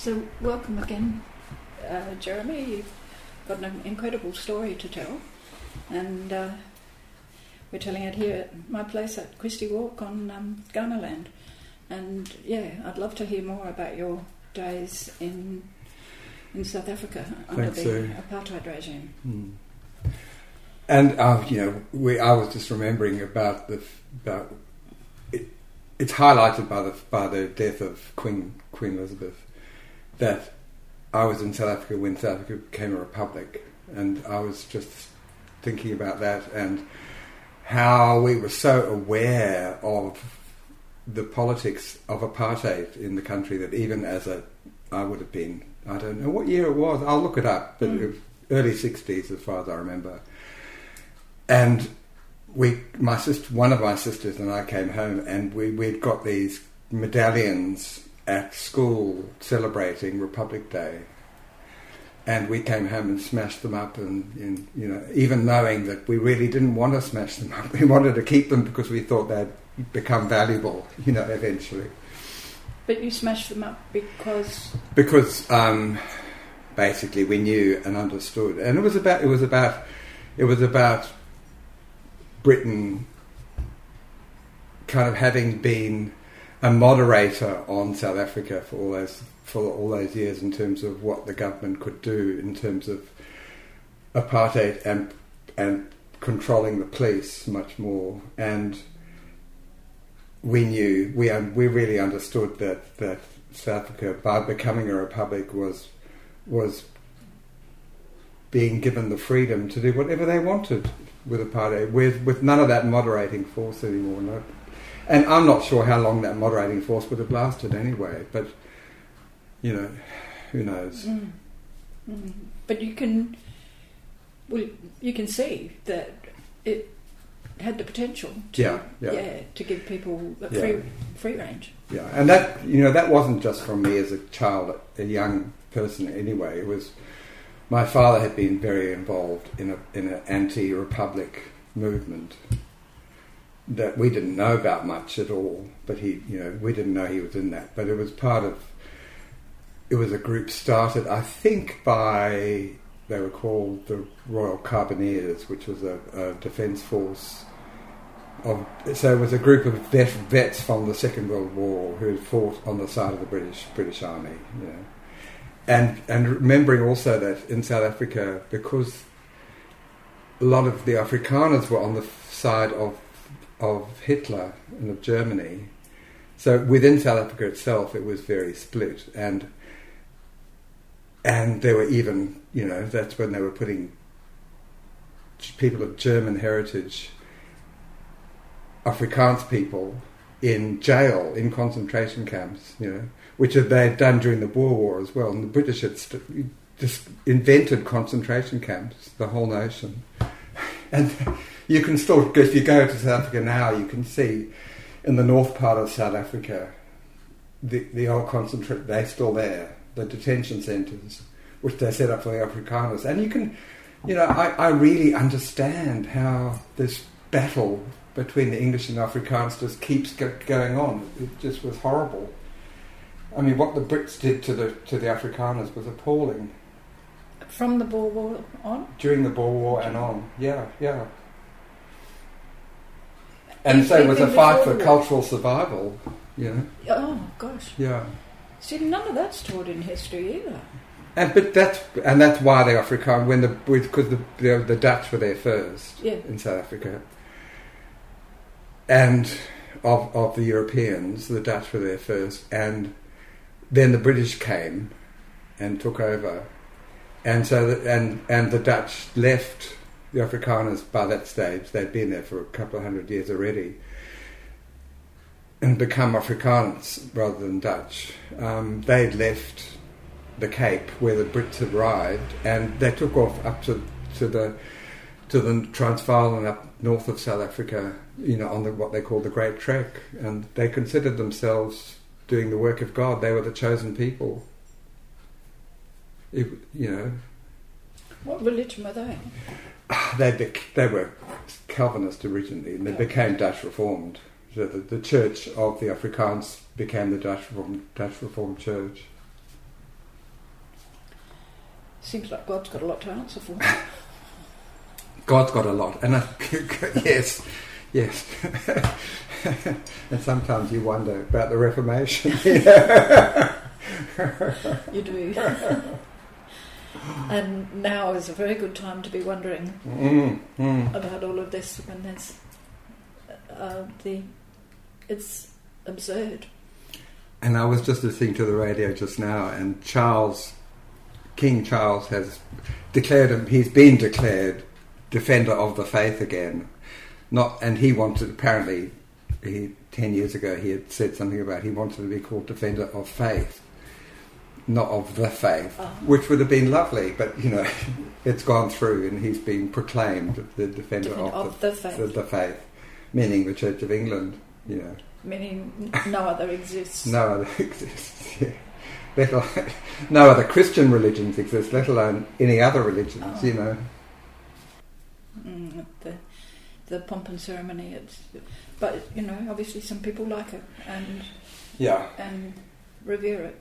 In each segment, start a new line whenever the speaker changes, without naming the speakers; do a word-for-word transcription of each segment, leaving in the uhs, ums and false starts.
So welcome again, uh, Jeremy. You've got an incredible story to tell, and uh, we're telling it here at my place at Christie Walk on um, Ghana land. And yeah, I'd love to hear more about your days in in South Africa under
Thanks,
the
Sue.
apartheid regime.
Hmm. And uh, you know, we, I was just remembering about the about it, it's highlighted by the by the death of Queen Queen Elizabeth that I was in South Africa when South Africa became a republic, and I was just thinking about that and how we were so aware of the politics of apartheid in the country that even as a I would have been, I don't know what year it was, I'll look it up, but
Mm.
it was early sixties as far as I remember. And we, my sister, one of my sisters and I came home, and we, we'd got these medallions at school celebrating Republic Day. And we came home and smashed them up, and, and you know, even knowing that we really didn't want to smash them up, we wanted to keep them because we thought they'd become valuable, you know, eventually.
But you smashed them up because
Because um, basically we knew and understood, and it was about it was about it was about Britain kind of having been a moderator on South Africa for all those for all those years in terms of what the government could do in terms of apartheid and and controlling the police much more. And we knew we um, we really understood that, that South Africa, by becoming a republic, was was being given the freedom to do whatever they wanted with apartheid, with with none of that moderating force anymore. No. And I'm not sure how long that moderating force would have lasted anyway, but, you know, who knows?
Mm. Mm. But you can, well, you can see that it had the potential to,
Yeah, yeah.
yeah, to give people a
Yeah.
free free range.
Yeah, and that, you know, that wasn't just from me as a child, a young person anyway. It was, my father had been very involved in a in an anti-republic movement that we didn't know about much at all, but he, you know, we didn't know he was in that. But it was part of, it was a group started, I think, by, they were called the Royal Carbineers, which was a, a defence force of, so it was a group of vet, vets from the Second World War who had fought on the side of the British British Army, you know. And and remembering also that in South Africa, because a lot of the Afrikaners were on the side of of Hitler and of Germany, so within South Africa itself it was very split, and and there were even, you know, that's when they were putting people of German heritage, Afrikaans people, in jail, in concentration camps, you know, which they had done during the Boer War as well. And the British had st- just invented concentration camps, the whole nation. And you can still, if you go to South Africa now, you can see in the north part of South Africa, the, the old concentration, they're still there, the detention centres, which they set up for the Afrikaners. And you can, you know, I, I really understand how this battle between the English and the Afrikaans just keeps go- going on. It just was horrible. I mean, what the Brits did to the to the Afrikaners was appalling.
From the Boer War on?
During the Boer War and on, yeah, yeah. And
Even-
so it was a
even
fight
before
for
the war?
cultural survival, you know.
Oh gosh!
Yeah.
See, none of that's taught in history either.
And but that's and that's why the Afrikaan, when the because the, the the Dutch were there first,
Yeah.
in South Africa, and of of the Europeans, the Dutch were there first, and then the British came and took over, and so the, and and the Dutch left the Afrikaners by that stage. They'd been there for a couple of hundred years already, and become Afrikaans rather than Dutch. Um, they'd left the Cape where the Brits had arrived, and they took off up to to the to the Transvaal and up north of South Africa, you know, on the, what they call the Great Trek, and they considered themselves doing the work of God. They were the chosen people. It, you know,
What religion were they?
they bec- they were Calvinist originally, and they became Dutch Reformed. So the, the Church of the Afrikaans became the Dutch Reformed, Dutch Reformed Church.
Seems like God's got a lot to answer for.
God's got a lot, and I, yes, yes. And sometimes you wonder about the Reformation.
You do. And now is a very good time to be wondering
mm, mm.
about all of this when there's uh, the it's absurd.
And I was just listening to the radio just now, and Charles, King Charles, has declared him. He's been declared defender of the faith again. Not, and he wanted apparently, he ten years ago he had said something about he wanted to be called defender of faith, not of the faith, oh. which would have been lovely. But you know, it's gone through, and he's been proclaimed the defender, defender of,
of
the,
the faith.
The, the faith, meaning the Church of England. You know.
Meaning no other exists.
No other exists, yeah. Let alone, no other Christian religions exist, let alone any other religions, oh. you know.
Mm, the, the pomp and ceremony, it's, but, you know, obviously some people like it and
yeah,
and revere it.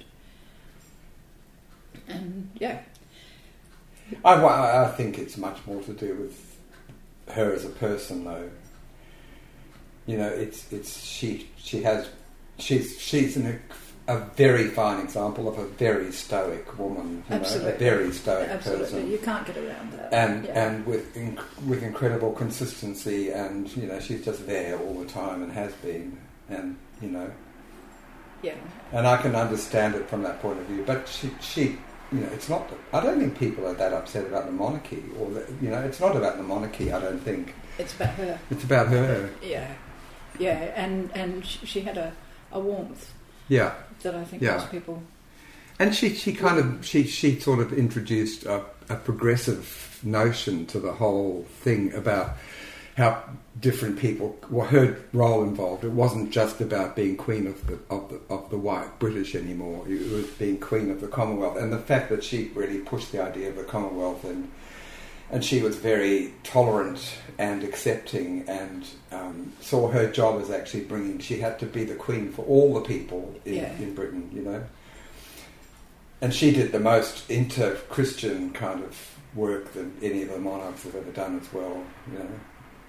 And, yeah.
I, I think it's much more to do with her as a person, though. You know, it's it's she she has she's she's an, a very fine example of a very stoic woman. You
Absolutely,
know, a very stoic
Absolutely.
person.
You can't get around that.
And
yeah.
and with inc- with incredible consistency, and you know, she's just there all the time and has been, and you know,
yeah.
And I can understand it from that point of view. But she she. You know, it's not. I don't think people are that upset about the monarchy, or the, you know, it's not about the monarchy. I don't think
it's about her.
It's about her.
Yeah, yeah, and and she had a, a warmth.
Yeah,
that I think
yeah.
most people.
And she, she kind of she she sort of introduced a, a progressive notion to the whole thing about how different people. Well, her role involved. It wasn't just about being queen of the of the of the white British anymore. It was being queen of the Commonwealth, and the fact that she really pushed the idea of the Commonwealth, and and she was very tolerant and accepting, and um, saw her job as actually bringing. She had to be the queen for all the people in,
yeah.
in Britain, you know. And she did the most inter-Christian kind of work that any of the monarchs have ever done as well, you know.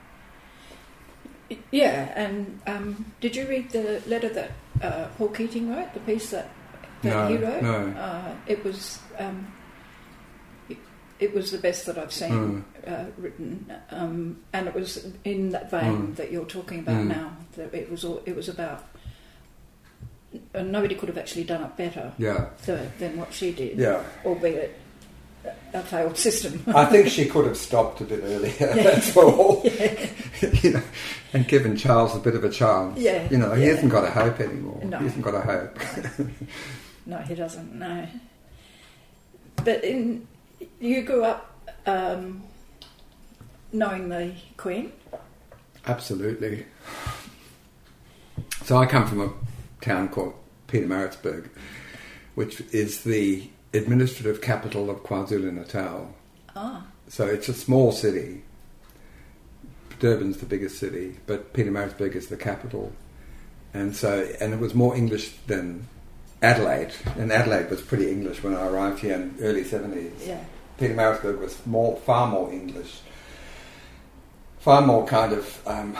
Yeah, and um, did you read the letter that uh, Paul Keating wrote, the piece that, that
no,
he wrote?
No,
uh, it was um, it, it was the best that I've seen
mm.
uh, written, um, and it was in that vein
mm.
that you're talking about
mm.
now. That it was all, it was about, and nobody could have actually done it better
yeah.
th- than what she did,
yeah.
albeit a failed system.
I think she could have stopped a bit earlier. Yeah. That's all.
Yeah.
You know, and given Charles a bit of a chance.
Yeah.
You know, he
yeah.
hasn't got a hope anymore.
No.
He hasn't got a hope.
No, he doesn't. No. But in you grew up um, knowing the Queen.
Absolutely. So I come from a town called Pietermaritzburg, which is the administrative capital of KwaZulu-Natal.
Ah.
So it's a small city. Durban's the biggest city, but Pietermaritzburg is the capital. And so, and it was more English than Adelaide, and Adelaide was pretty English when I arrived here in the early seventies.
Yeah.
Pietermaritzburg was more, far more English. Far more kind of... Um,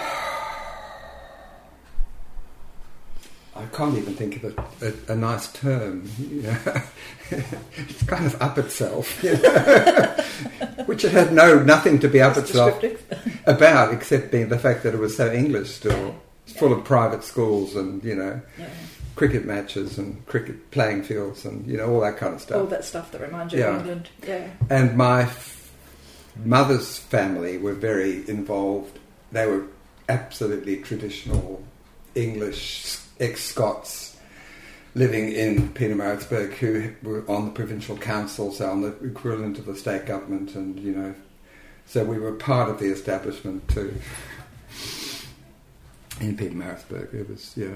I can't even think of a, a, a nice term. You know? It's kind of up itself, you know? Which it had no nothing to be up
That's
itself about, except being the fact that it was so English still, yeah. full of private schools and you know, yeah. cricket matches and cricket playing fields and you know all that kind of stuff.
All that stuff that reminds you
yeah.
of England. Yeah.
And my f- mother's family were very involved. They were absolutely traditional English ex-Scots living in Pietermaritzburg who were on the provincial council, so on the equivalent of the state government, and you know, so we were part of the establishment too in Pietermaritzburg. It was, yeah.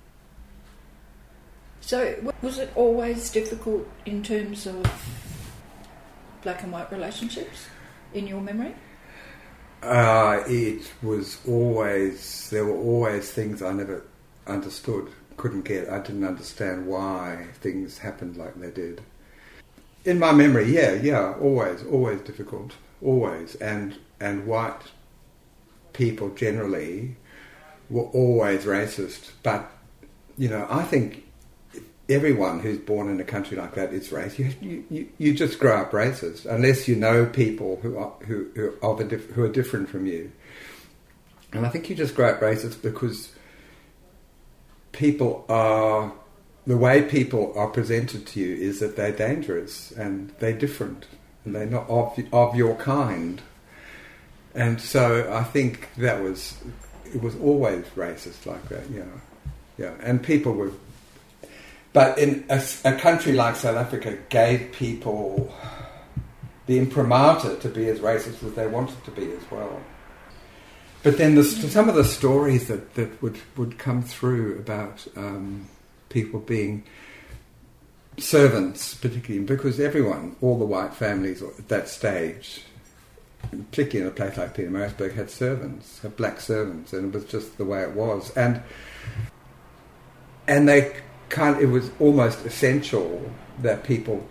So was it always difficult in terms of black and white relationships in your memory?
Uh, it was always, there were always things I never understood, couldn't get. I didn't understand why things happened like they did. In my memory, yeah, yeah, always, always difficult, always. And and white people generally were always racist. But, you know, I think everyone who's born in a country like that is racist. You, you, you just grow up racist unless you know people who are, who, who, are diff- who are different from you. And I think you just grow up racist because people are... The way people are presented to you is that they're dangerous and they're different and they're not of, of your kind. And so I think that was, it was always racist like that, yeah. Yeah, and people were... But in a, a country like South Africa gave people the imprimatur to be as racist as they wanted to be as well. But then the, some of the stories that, that would, would come through about... Um, people being servants, particularly because everyone, all the white families at that stage, particularly in a place like Pietermaritzburg, had servants, had black servants, and it was just the way it was. And and they kind of, it was almost essential that people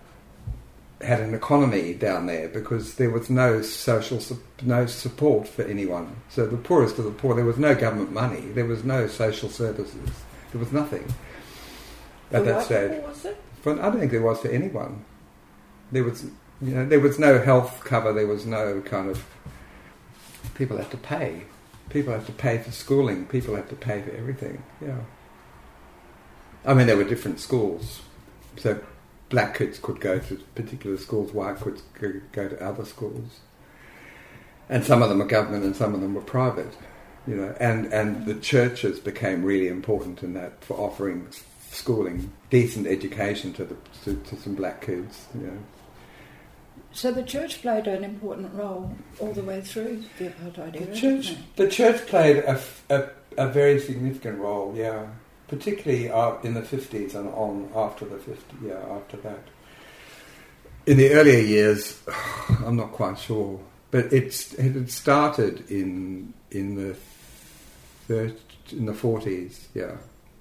had an economy down there because there was no social, no support for anyone. So the poorest of the poor, there was no government money, there was no social services, there was nothing. At that stage, was it? For, I don't think there was for anyone. There was, you know, there was no health cover. There was no kind of. People had to pay. People had to pay for schooling. People had to pay for everything. Yeah. I mean, there were different schools, so black kids could go to particular schools, white kids could go to other schools, and some of them were government and some of them were private. You know, and and the churches became really important in that for offering schooling, decent education to the to, to some black kids. You know.
So the church played an important role all the way through the apartheid era.
The church, the church played a, a, a very significant role. Yeah, particularly uh, in the fifties and on after the fifties. Yeah, after that. In the earlier years, I'm not quite sure, but it's it had started in in the third, in the forties. Yeah.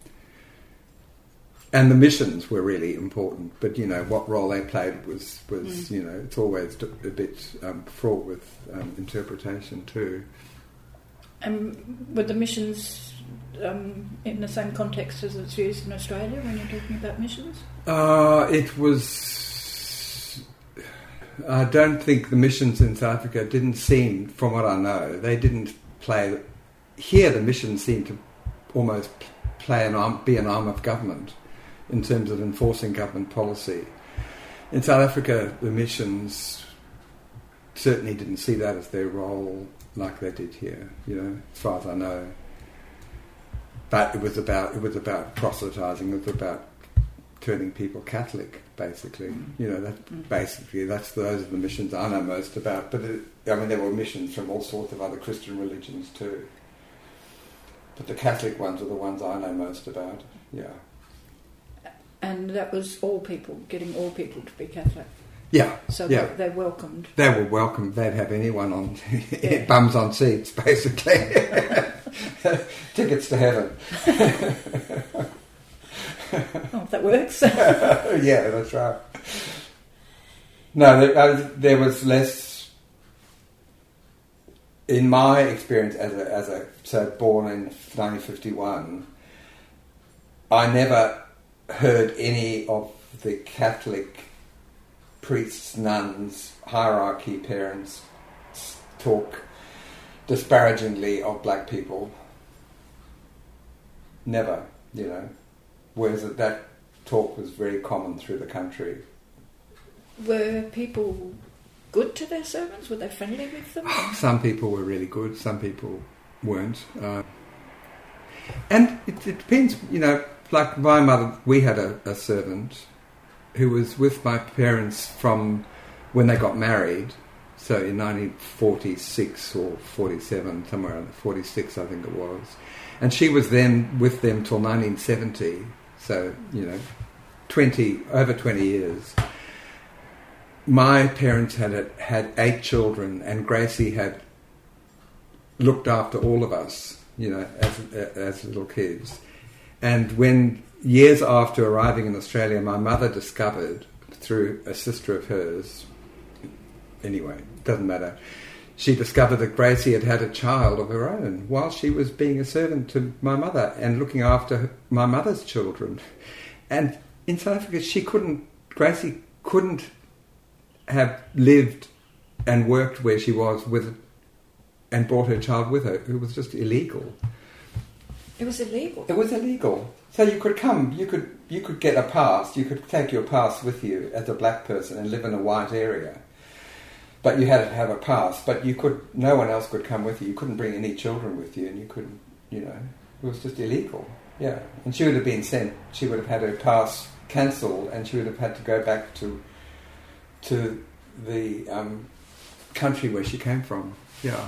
And the missions were really important, but you know what role they played was was mm. you know it's always a bit um, fraught with um, interpretation too.
And um, were the missions um, in the same context as it's used in Australia when you're talking about missions?
Uh, it was. I don't think the missions in South Africa didn't seem, from what I know, they didn't play. Here, the missions seemed to almost play an arm, be an arm of government. In terms of enforcing government policy. In South Africa, the missions certainly didn't see that as their role like they did here, you know, as far as I know. But it was about it was about proselytising, it was about turning people Catholic, basically. You know, that mm. basically that's those are the missions I know most about. But it, I mean, there were missions from all sorts of other Christian religions too. But the Catholic ones are the ones I know most about. Yeah.
And that was all people, getting all people to be Catholic.
Yeah.
So
yeah.
They, they welcomed.
They were welcomed. They'd have anyone on, yeah. bums on seats, basically. Tickets to heaven.
Oh, that works.
Yeah, that's right. No, there, uh, there was less. In my experience as a, as a so born in nineteen fifty-one, I never heard any of the Catholic priests, nuns, hierarchy parents talk disparagingly of black people. Never, you know. Whereas that talk was very common through the country.
Were people good to their servants? Were they friendly with them?
Some people were really good, some people weren't. Uh, and it, it depends, you know. Like my mother, we had a, a servant who was with my parents from when they got married, so in nineteen forty-six or forty-seven, somewhere around forty-six I think it was. And she was then with them till nineteen seventy, so, you know, twenty over twenty years. My parents had had eight children, and Gracie had looked after all of us, you know, as as little kids. And when, years after arriving in Australia, my mother discovered through a sister of hers. Anyway, doesn't matter. She discovered that Gracie had had a child of her own while she was being a servant to my mother and looking after my mother's children. And in South Africa, she couldn't, Gracie couldn't have lived and worked where she was with, and brought her child with her. It was just illegal.
It was illegal?
It was illegal. So you could come, you could you could get a pass, you could take your pass with you as a black person and live in a white area. But you had to have a pass, but you could, no one else could come with you. You couldn't bring any children with you, and you couldn't, you know, it was just illegal. Yeah. And she would have been sent, she would have had her pass cancelled, and she would have had to go back to to the um, country where she came from. Yeah.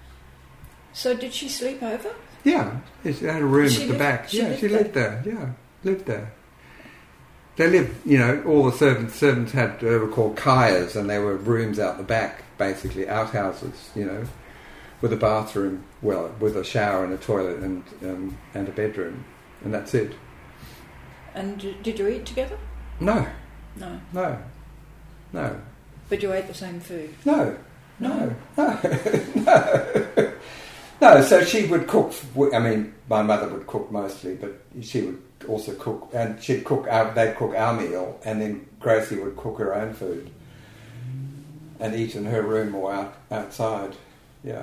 So did she sleep over?
Yeah. She had a room
She
at the
lived-
back.
she
Yeah,
lived
she lived there. Yeah, lived there. They lived, you know, all the servants servants had, they were called kayas, and they were rooms out the back, basically, outhouses, you know, with a bathroom, well, with a shower and a toilet and um, and a bedroom, and that's it.
And d- did you eat together?
No,
No.
no, no,
But you ate the same food?
no, no, no, no. No, so she would cook, I mean, my mother would cook mostly, but she would also cook, and she'd cook our, they'd cook our meal, and then Gracie would cook her own food and eat in her room or out, outside, yeah.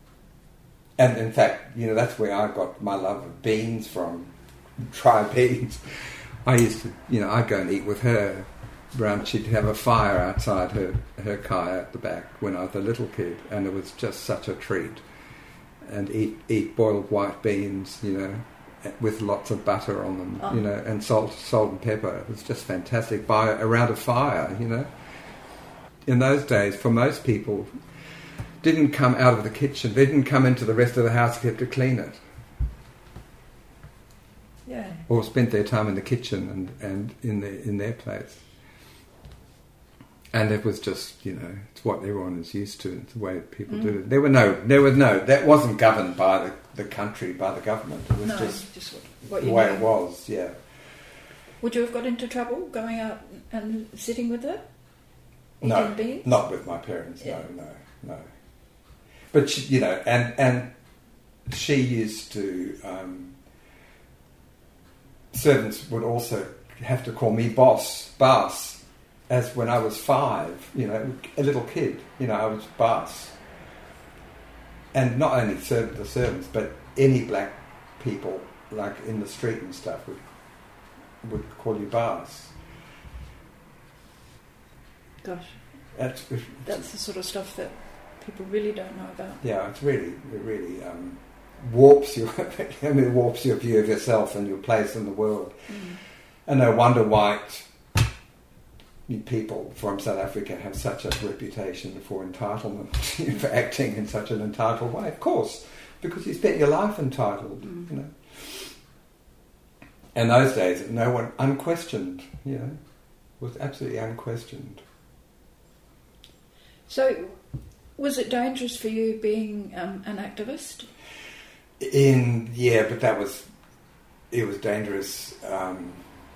And in fact, you know, that's where I got my love of beans from, dry beans. I used to, you know, I'd go and eat with her around, she'd have a fire outside her, her kaya at the back when I was a little kid, and it was just such a treat. And eat eat boiled white beans, you know, with lots of butter on them,
oh.
you know, and salt, salt and pepper. It was just fantastic. By around a fire, you know. In those days, for most people, didn't come out of the kitchen. They didn't come into the rest of the house except to clean it.
Yeah.
Or spent their time in the kitchen and, and in their in their place. And it was just, you know, it's what everyone is used to. It's the way people
Mm.
do it. There were no, there was no, that wasn't governed by the, the country, by the government. It was
No,
just,
just what, what
the
you
way
knew.
it was, yeah.
Would you have got into trouble going out and sitting with her?
No,
Eating beans?
not with my parents,
Yeah.
no, no, no. But, she, you know, and, and she used to, um, servants would also have to call me boss, boss, as when I was five, you know, a little kid, you know, I was boss. And not only serv- the servants, but any black people, like in the street and stuff, would would call you boss.
Gosh,
That's,
that's the sort of stuff that people really don't know about.
yeah, it's really, it really um, warps your, I mean, it warps your view of yourself and your place in the world.
Mm.
And no wonder white people from South Africa have such a reputation for entitlement, for acting in such an entitled way. Of course, because you spent your life entitled,
Mm.
you know. In those days, no one, unquestioned, you know, was absolutely unquestioned.
So, was it dangerous for you being um, an activist?
In yeah, but that was it was dangerous. Um,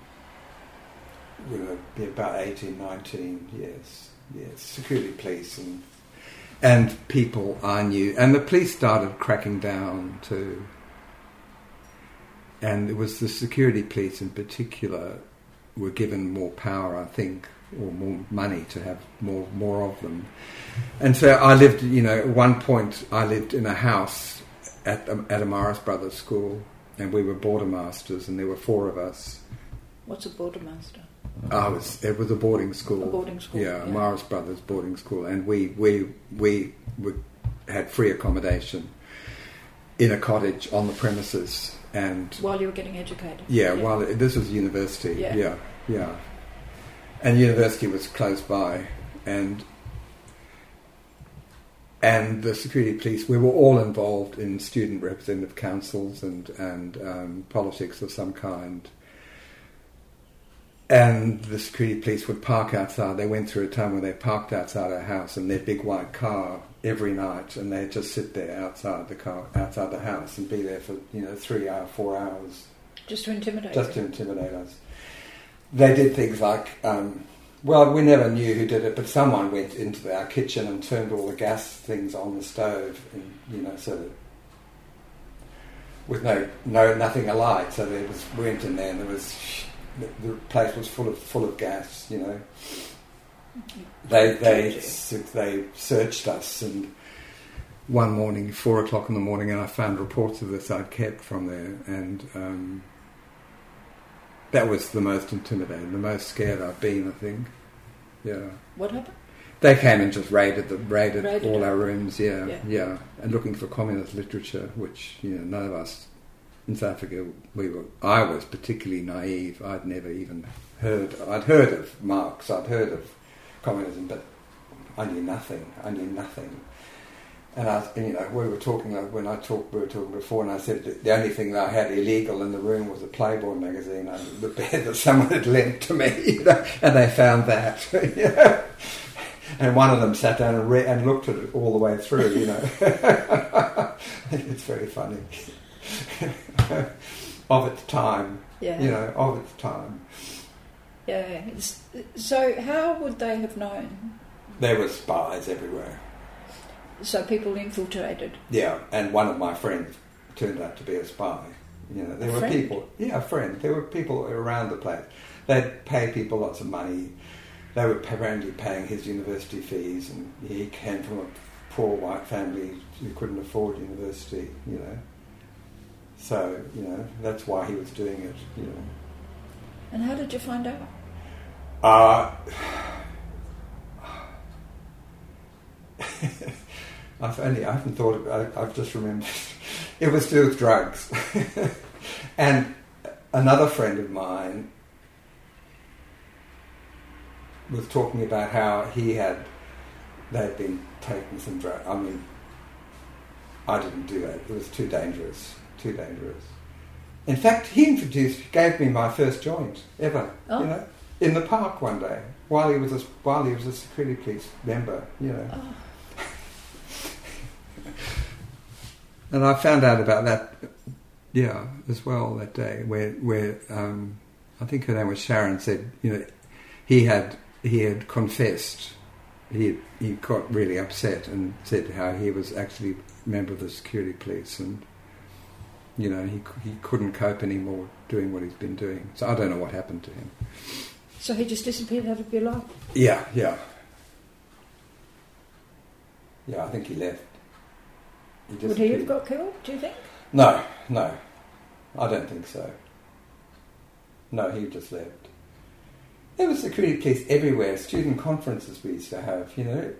we were be about eighteen, nineteen, yes, yes, security police and and people I knew, and the police started cracking down too. And it was the security police in particular were given more power, I think, or more money to have more more of them. And so I lived, you know, at one point I lived in a house at at a Morris Brothers school, and we were border masters, and there were four of us.
What's a border master?
I was. It was a boarding school.
A boarding school.
Yeah,
yeah.
Morris Brothers boarding school, and we we we, we had free accommodation in a cottage on the premises, and
While you were getting educated.
yeah, while it, this was university.
Yeah.
yeah, yeah, and university was close by, and and the security police. We were all involved in student representative councils and and um, politics of some kind. And the security police would park outside. They went through a time when they parked outside our house in their big white car every night, and they'd just sit there outside the car, outside the house, and be there for you know three hours, four hours,
Just to intimidate
just
you.
to intimidate us. They did things like um, Well, we never knew who did it, but someone went into our kitchen and turned all the gas things on the stove, and you know, so that with no, no, nothing alight. So there was we went in there, and there was the, the place was full of full of gas. You know, they they they searched us, and one morning, four o'clock in the morning, and I found reports of this I'd kept from there, and. Um, That was the most intimidating, the most scared I've been, I think. Yeah.
What happened?
They came and just raided the raided,
raided
all
it.
our rooms, yeah,
yeah,
yeah, and looking for communist literature, which you know none of us in South Africa we were. I was particularly naive. I'd never even heard. I'd heard of Marx. I'd heard of communism, but I knew nothing. I knew nothing. And I, and, you know, we were talking like, when I talked. We were talking before, and I said that the only thing that I had illegal in the room was a Playboy magazine under the bed that someone had lent to me, you know, and they found that. Yeah. And one of them sat down and, re- and looked at it all the way through. You know, it's very funny. Of its time,
yeah.
you know, of its time.
Yeah. It's, so how would they have known?
There were spies everywhere.
So people infiltrated.
Yeah, and one of my friends turned out to be a spy. You know, there
a
were
friend?
people. Yeah, a friend. There were people around the place. They'd pay people lots of money. They were apparently paying his university fees, and he came from a poor white family who couldn't afford university. You know, so you know that's why he was doing it. You know.
And how did you find out?
Uh I've only I haven't thought about it. I've just remembered it was to do with drugs. And another friend of mine was talking about how he had they'd been taking some drugs. I mean, I didn't do that. It was too dangerous. Too dangerous. In fact, he introduced, gave me my first joint ever.
Oh.
You know, in the park one day while he was a, while he was a security police member. You know.
Oh.
And I found out about that, yeah, as well that day, where where um, I think her name was Sharon, said, you know, he had he had confessed, he he got really upset and said how he was actually a member of the security police, and you know he he couldn't cope anymore doing what he's been doing. So I don't know what happened to him.
So he just disappeared out of your life?
Yeah, yeah, yeah. I think he left. He
Would he have got killed, do you think?
No, no. I don't think so. No, he just left. There was security police everywhere. Student conferences we used to have, you know.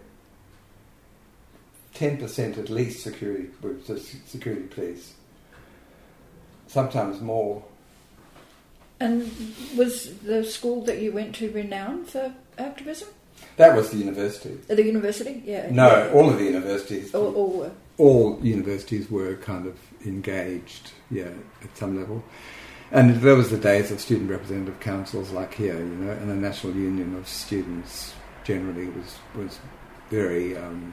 ten percent at least security was security police. Sometimes more.
And was the school that you went to renowned for activism?
That was the university.
Uh, the university, yeah.
No,
yeah.
all of the universities.
All, all were.
All universities were kind of engaged, yeah, at some level. And there was the days of student representative councils like here, you know, and the National Union of Students generally was, was very um,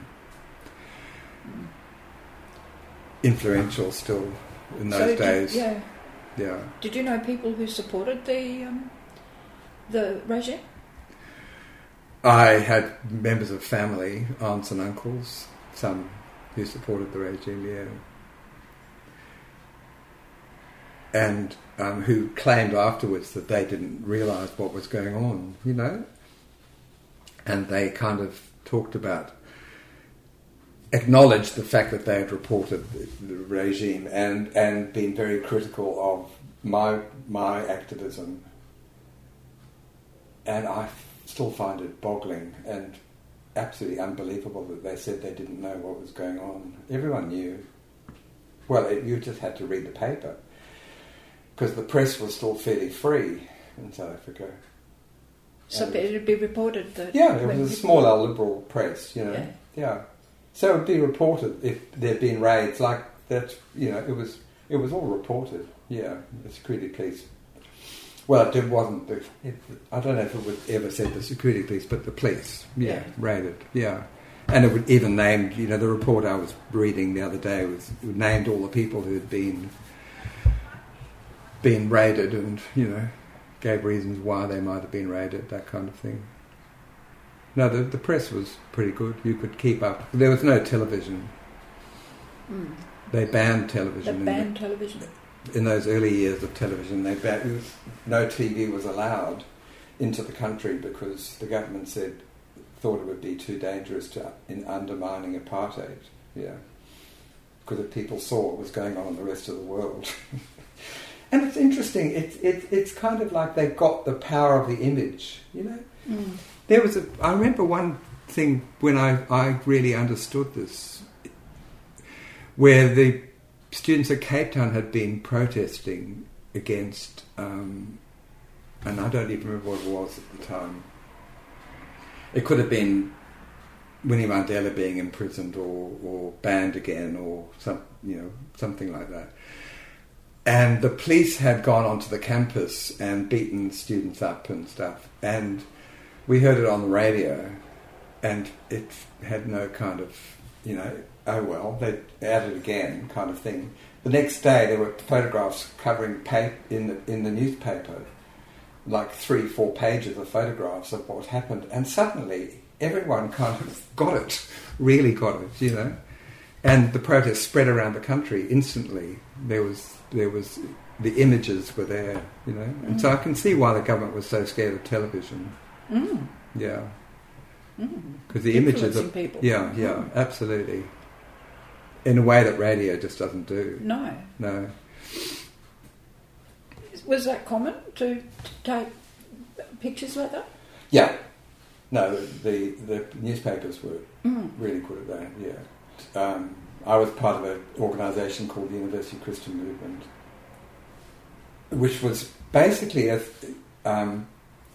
influential still in those
so did,
days.
Yeah.
Yeah.
Did you know people who supported the um, the regime?
I had members of family, aunts and uncles, some who supported the regime, yeah. And um, who claimed afterwards that they didn't realise what was going on, you know. And they kind of talked about, acknowledged the fact that they had reported the, the regime and, and been very critical of my my activism. And I still find it boggling and absolutely unbelievable that they said they didn't know what was going on. Everyone knew. Well, it, you just had to read the paper because the press was still fairly free in South Africa.
So
and
it would be reported that...
Yeah, it was a small L liberal press, you know.
Yeah.
yeah. So it would be reported if there'd been raids like that, you know, it was it was all reported, yeah, the security police. Well, it wasn't, the, it, I don't know if it would ever said the security police, but the police, yeah,
Yeah.
raided, yeah. And it would even named, you know, the report I was reading the other day was it named all the people who had been been raided and, you know, gave reasons why they might have been raided, that kind of thing. No, the, the press was pretty good. You could keep up. There was no television.
Mm.
They banned television.
They banned in the, television.
In those early years of television, they banned, no T V was allowed into the country because the government said thought it would be too dangerous to in undermining apartheid. Yeah, because if people saw what was going on in the rest of the world. And it's interesting. It's it, it's kind of like they got the power of the image. You know,
mm.
there was a. I remember one thing when I I really understood this, where the students at Cape Town had been protesting against, um, and I don't even remember what it was at the time. It could have been Winnie Mandela being imprisoned, or, or banned again, or some, you know, something like that. And the police had gone onto the campus and beaten students up and stuff. And we heard it on the radio, and it had no kind of, you know, oh well, they'd add it again kind of thing. The next day there were photographs covering pa- in the in the newspaper, like three, four pages of photographs of what happened, and suddenly everyone kind of got it, really got it, you know. And the protest spread around the country instantly. There was there was the images were there, you know. And mm. so I can see why the government was so scared of television.
Mm.
Yeah. Because
Mm.
the images of
people.
Yeah, yeah, mm. absolutely. In a way that radio just doesn't do.
No.
No.
Was that common to, to take pictures like that?
Yeah. No, the the newspapers were
mm.
really good at that, yeah. Um, I was part of an organisation called the University Christian Movement, which was basically a... Um,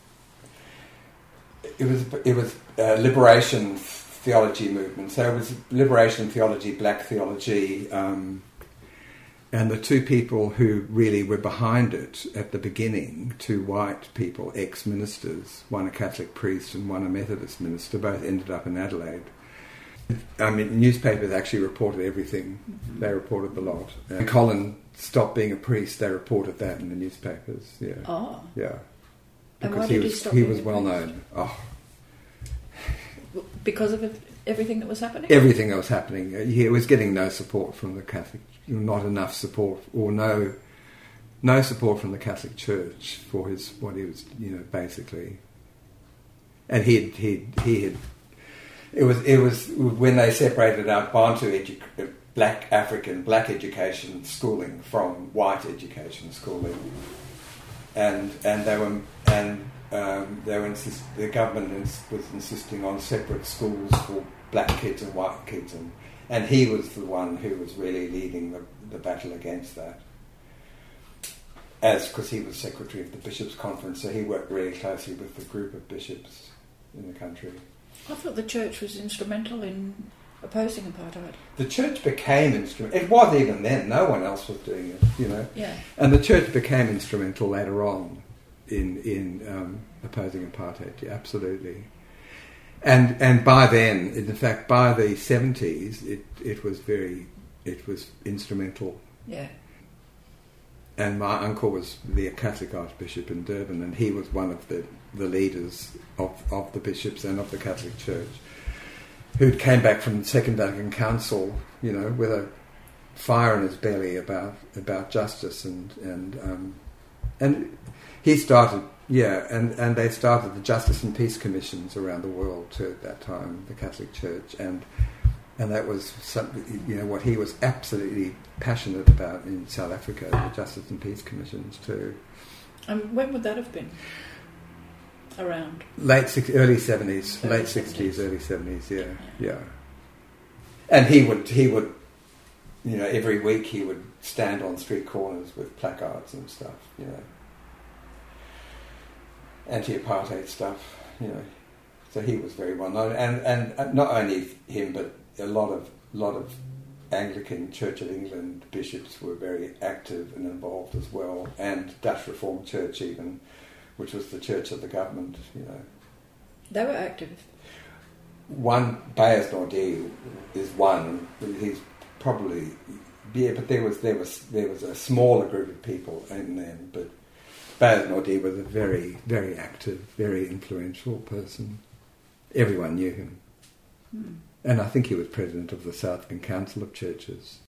it was it was a liberation theology movement. So it was liberation theology, black theology, um, and the two people who really were behind it at the beginning, two white people, ex-ministers, one a Catholic priest and one a Methodist minister, both ended up in Adelaide. I mean, newspapers actually reported everything. Mm-hmm. They reported the lot. And Colin stopped being a priest. They reported that in the newspapers. Yeah.
Oh.
Yeah.
And
Because
why
he
did
was
he stop
he
being
was
a
well
priest?
known. Oh.
Because of everything that was happening?
Everything that was happening. He was getting no support from the Catholic, not enough support, or no, no support from the Catholic Church for his what he was, you know, basically. And he he he had. It was it was when they separated out Bantu edu- black African black education schooling from white education schooling, and and they were and um, they were insist, the government ins- was insisting on separate schools for black kids and white kids, and and he was the one who was really leading the, the battle against that. As because he was secretary of the Bishops' Conference, so he worked really closely with the group of bishops in the country.
I thought the church was instrumental in opposing apartheid.
The church became instrumental. It was even then. No one else was doing it, you know.
Yeah.
And the church became instrumental later on in in um, opposing apartheid. Yeah, absolutely. And and by then, in fact, by the seventies, it it was very it was instrumental.
Yeah.
And my uncle was the Catholic Archbishop in Durban, and he was one of the, the leaders of, of the bishops and of the Catholic Church, who came back from the Second Vatican Council, you know, with a fire in his belly about about justice, and and um, and he started, yeah, and, and they started the Justice and Peace Commissions around the world too at that time, the Catholic Church, and. And that was something, you know, what he was absolutely passionate about in South Africa, the Justice and Peace Commissions too.
And when would that have been? Around?
Late, six, early seventies,
Early
late sixties,
seventies.
early seventies, yeah,
yeah,
yeah. And he would, he would, you know, every week he would stand on street corners with placards and stuff, you know, anti-apartheid stuff, you know. So he was very well known, and and not only him, but a lot of lot of Anglican Church of England bishops were very active and involved as well, and Dutch Reformed Church even, which was the church of the government, you know.
They were active.
One, Beyers Naudé is one. He's probably yeah, but there was there was there was a smaller group of people in them, but Beyers Naudé was a very very active, very influential person. everyone knew him.
Mm.
And I think he was president of the South African Council of Churches.